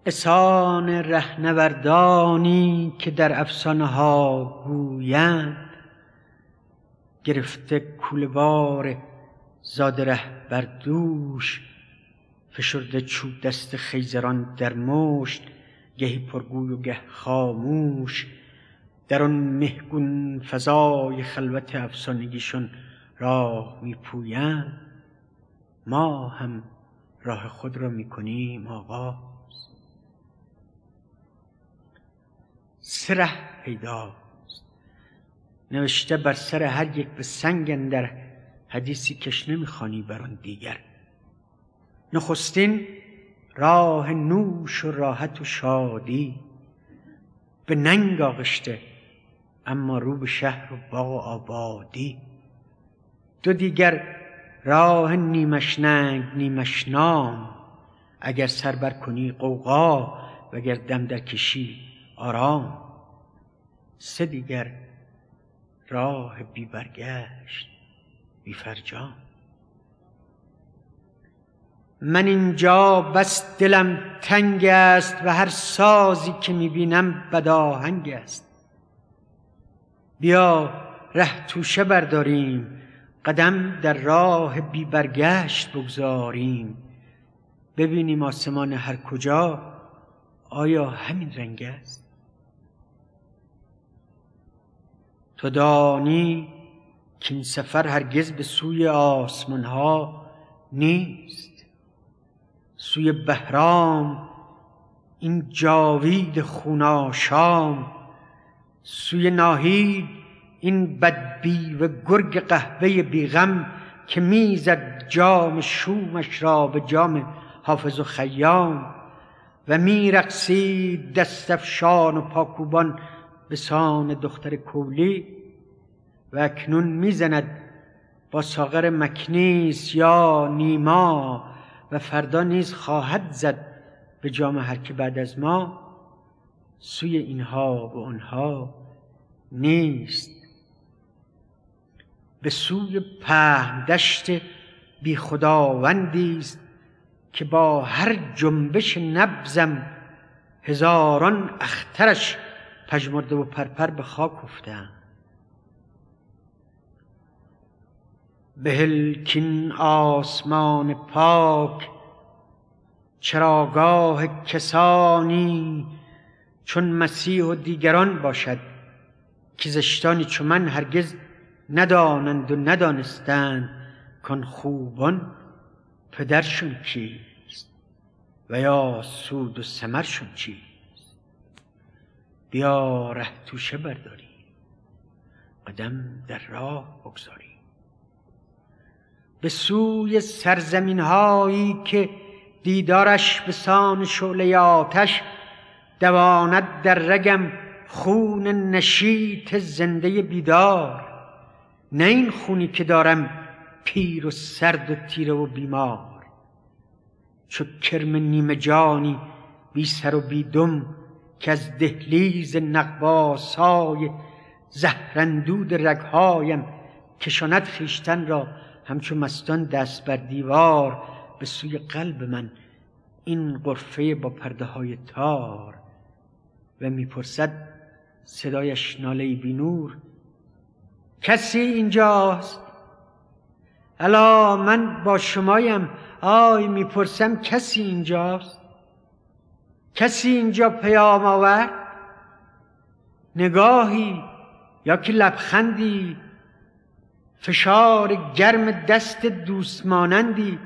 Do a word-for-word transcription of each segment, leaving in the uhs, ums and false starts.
اسان رهنوردانی که در افسانه ها گویند، گرفته کوله‌بار زاد ره بر دوش، فشرده چوب دست خیزران در مشت، گهی پرگوی و گه خاموش. در آن مهگون فضای خلوت افسانگیشون راه میپویند، ما هم راه خود را میکنیم آغاز. سه ره پیداست نوشته بر سر هر یک به سنگ اندر، حدیثی کش نمیخوانی بر آن دیگر. نخستین راه نوش و راحت و شادی، به ننگ آغشته اما رو به شهر و باغ و آبادی. دو دیگر راه نیمش ننگ نیمش نام، اگر سر بر کنی غوغا وگر دم در کشی آرام. سه دیگر راه بی برگشت بی فرجام. من اینجا بس دلم تنگ است و هر سازی که میبینم بداهنگ است. بیا ره توشه برداریم، قدم در راه بی برگشت بگذاریم. ببینیم آسمان هر کجا آیا همین رنگ است؟ تو دانی که این سفر هرگز به سوی آسمان ها نیست. سوی بهرام این جاوید خوناشام، سوی ناهید این بدبی و گرگ قهوه بیغم، که میزد جام شومش را به جام حافظ و خیام. و میرقصید دست افشان و پاکوبان به سان دختر کولی، و اکنون میزند با ساغر مکنیس یا نیما، و فردا نیز خواهد زد به جام هر که بعد از ما. سوی اینها و آنها نیست، به سوی پهن دشت بی خداوندی است، که با هر جنبش نبضم هزاران اخترش پژمرده و پرپر به خاک افتند. بهل کین آسمان پاک چراگاه کسانی، چون مسیح و دیگران باشد، که زشتانی چو من هرگز ندانند و ندانستند کان خوبان پدرشون کیست و یا سود و ثمرشون چیست. بیا ره توشه برداریم، قدم در راه بگذاریم، به سوی سرزمین هایی که دیدارش به سان شعله آتش، دواند در رگم خون نشیط زنده بیدار. نه این خونی که دارم پیر و سرد و تیره و بیمار، چو کرم نیمه جانی بی سر و بی دم، که از دهلیز نغواسای زهراندود رگهایم کشاند خویشتن را همچو مستان دست بر دیوار به سوی قلب من این غرفه با پرده های تار. و میپرسد صدایش ناله بی نور، کسی اینجاست؟ الا من با شمایم. آی میپرسم کسی اینجاست؟ کسی اینجا پیام آورد؟ نگاهی یا که لبخندی، فشار گرم دست دوست مانندی.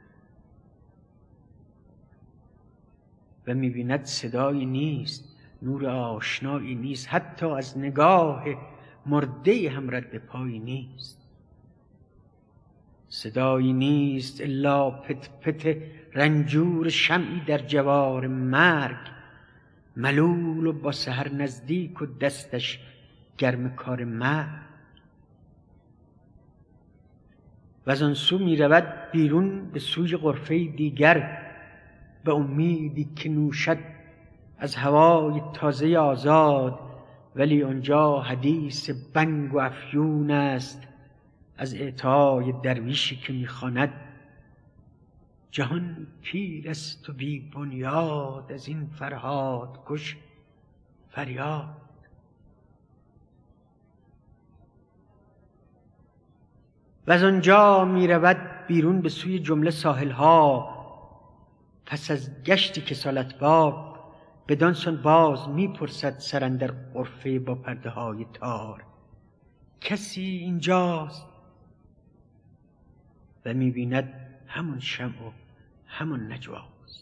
و میبیند صدایی نیست، نور آشنایی نیست، حتی از نگاه مرده هم رد پایی نیست. صدایی نیست الا پت پت رنجور شمعی در جوار مرگ، ملول و با سحر نزدیک و دستش گرم کار مرگ. و از آن سو می رود بیرون به سوی غرفه دیگر، به امیدی که نوشد از هوای تازه آزاد. ولی آنجا حدیث بنگ و افیون است از اعطای درویشی که میخواند جهان پیر است و بی بنیاد، از این فرهاد کش فریاد. و از آنجا می رود بیرون به سوی جمله ساحل ها، پس از گشتی کسالت بار بدان سان باز می پرسد سر اندر غرفه با پرده های تار، کسی اینجاست؟ و می بیند همون شمع و همون نجواست.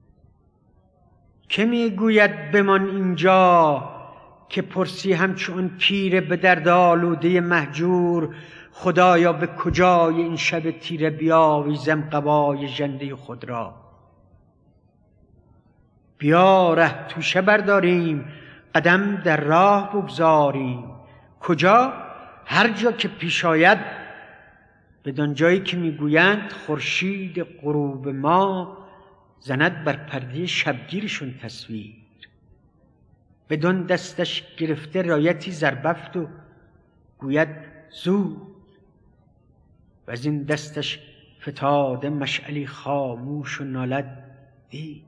که می گوید بمان اینجا، که پرسی همچون پیر به درد آلوده مهجور، خدایا به کجای این شب تیره بیاویزم قبای ژنده خود را. بیا ره توشه برداریم، قدم در راه بگذاریم. کجا؟ هر جا که پیش آید، بدان جایی که میگویند خورشید غروب ما زند بر پرده شبگیرشون تصویر. بدان دستش گرفته رایتی زربفت و گوید زود، و از این دستش فتاده مشعلی خاموش و نالد دیر.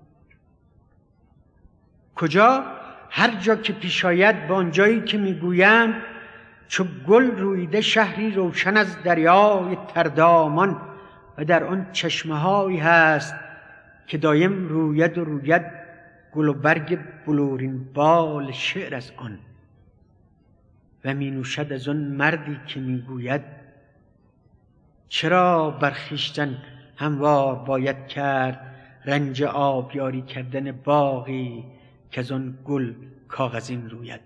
کجا؟ هر جا که پیش آید، به آن جایی که میگویند چو گل رویده شهری روشن از دریای تردامان، و در آن چشمه هایی هست که دایم روید و روید گل و برگ بلورین بال شعر از آن. و می نوشد از آن مردی که میگوید چرا بر خویشتن هموار باید کرد رنج آبیاری کردن باغی که از آن گل کاغذین روید.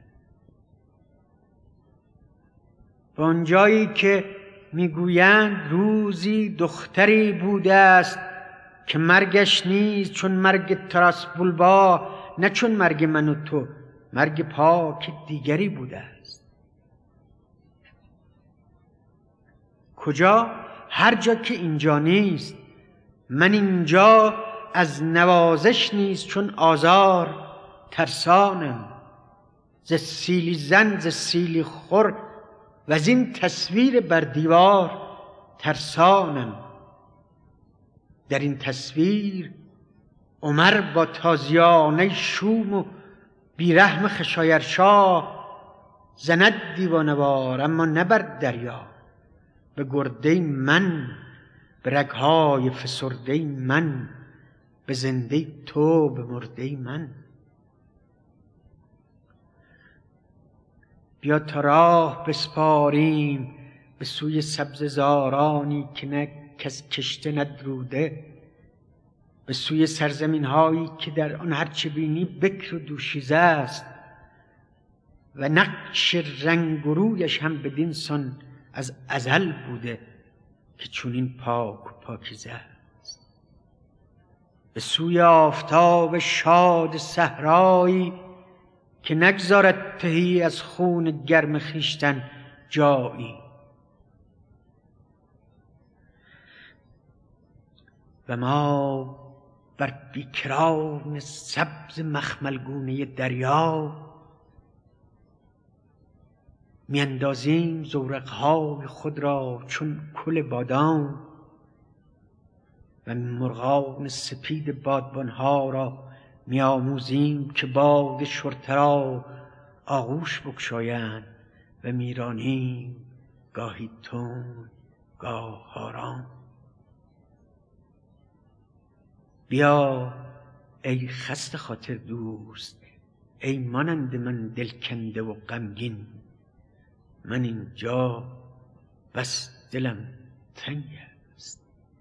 به آنجایی که میگویند روزی دختری بوده است که مرگش نیز چون مرگ تراس بولبا، نه چون مرگ من و تو، مرگ پاک دیگری بوده است. کجا؟ هر جا که اینجا نیست. من اینجا از نوازش نیست چون آزار ترسانم، ز سیلی زن ز سیلی خور و از این تصویر بر دیوار ترسانم. در این تصویر عمر با تازیانه شوم و بیرحم خشایرشاه زند دیوانوار، اما نه بر دریا، به گرده من، به رگهای فسرده من، به زنده تو، به مرده من. بیا تا راه بسپاریم به سوی سبزه زارانی که نه کس کشته ندروده، به سوی سرزمین هایی که در آن هرچه بینی بکر و دوشیزه است، و نقش رنگ و رویش هم بدین سان از ازل بوده که چونین پاک و پاکیزه است. به سوی آفتاب شاد صحرایی که نگذارد تهی از خون گرم خویشتن جایی، و ما بر بیکران سبز مخملگونه دریا میاندازیم زورقهای خود را چون کل بادام، و مرغان سپید بادبانها را میآموزیم که باد شرطه را آغوش بگشایند، و میرانیم گاهی تند گاه آرام. بیا ای خسته خاطر دوست، ای مانند من دلکنده و غمگین، من اینجا بس دلم تنگ است.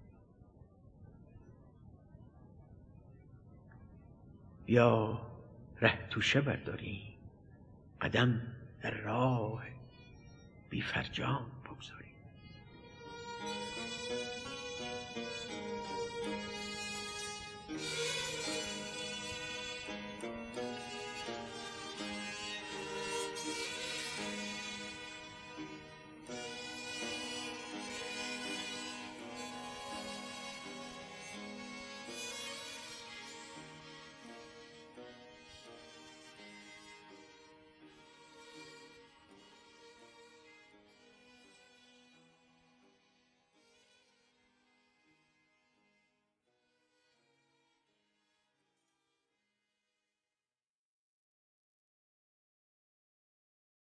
بیا ره توشه برداریم، قدم در راه بی فرجام.